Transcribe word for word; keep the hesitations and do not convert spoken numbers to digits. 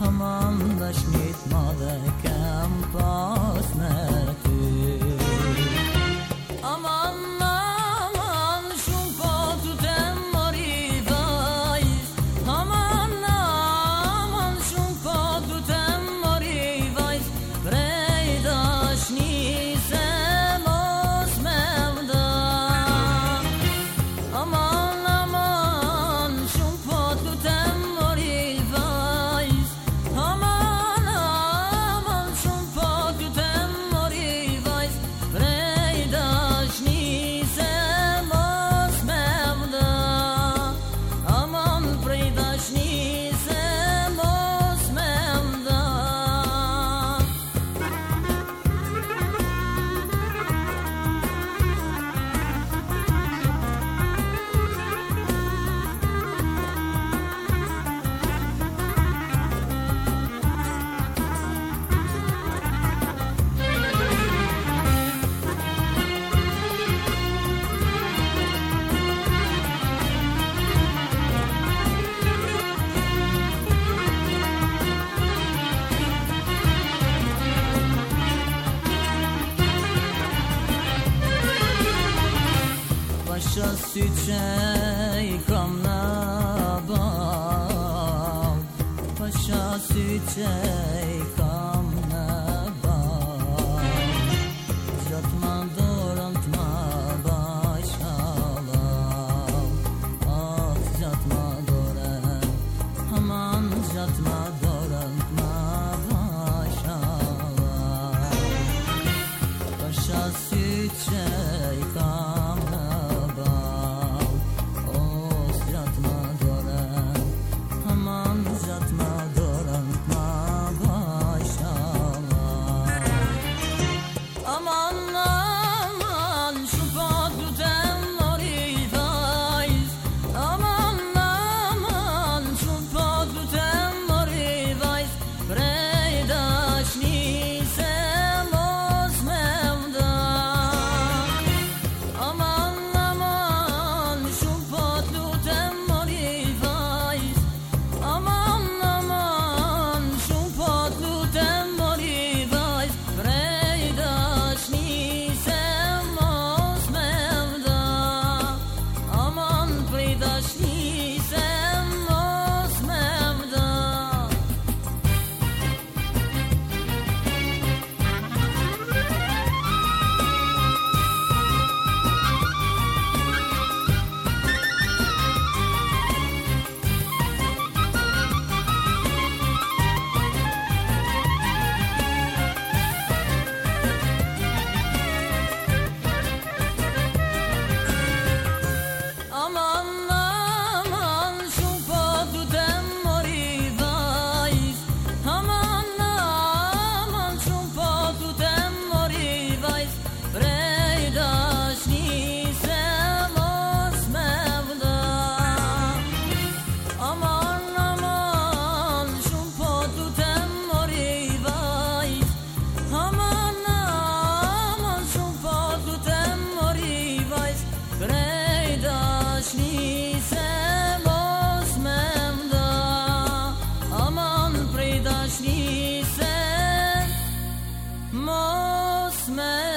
aman dašnit male kem pas me ty. Aman, aman, shumë po tu te mori vajz. Aman, aman, shumë po tu te mori vajz. Prej dashni se mos me vda. Aman, aman, shumë po tu te mori vajz. Aman, aman, shumë po tu te mori vajz. Prej dashni se mos me vda. Aman, prej dashni se mos me vda. Pasha sy që i kam në bal, pasha sy që i kam në bal, gjatë ma dorën të ma bajshalal. Ah, gjatë ma dorën, aman gjatë ma dorën të ma bajshalal. Pasha sy që i kam në bal, oh, gjatë ma dorën, aman gjatë ma dorën të ma bajshalal. Aman, aman, shumë po tu te mori vajz. Aman, aman, shumë po tu te mori vajz. Prej dashni se mos me vda. Aman, aman, shumë po tu te mori vajz. Aman, aman, shumë po tu te mori vajz. Prej dashni se mos me vda. Aman, prej dashni se mos me vda. Aman, aman, shumë po tu te mori vajz. Aman, aman, shumë po tu te mori vajz. Prej dashni se mos me vda. Aman, aman, shumë po tu te mori vajz. Aman, aman, shumë po tu te mori vajz. Prej dashni se mos me vda. Aman, prej dashni se mos me